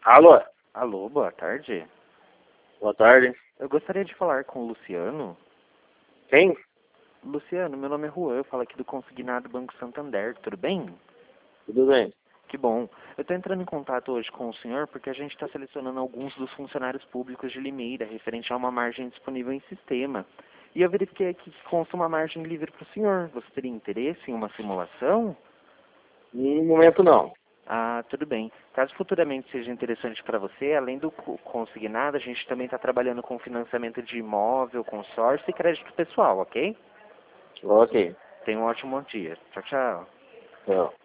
Alô, Alô, boa tarde. boa tarde. Eu gostaria de falar com o Luciano. Quem? Luciano, meu nome é Juan, eu falo aqui do Consignado Banco Santander, tudo bem? Tudo bem? Que bom. Eu estou entrando em contato hoje com o senhor porque a gente está selecionando alguns dos funcionários públicos de Limeira, referente a uma margem disponível em sistema. E eu verifiquei aqui que consta uma margem livre para o senhor. Você teria interesse em uma simulação? No momento não. Ah, tudo bem. Caso futuramente seja interessante para você, além do consignado, a gente também está trabalhando com financiamento de imóvel, consórcio e crédito pessoal, ok? Ok. Tenha um ótimo dia. Tchau, tchau. Tchau.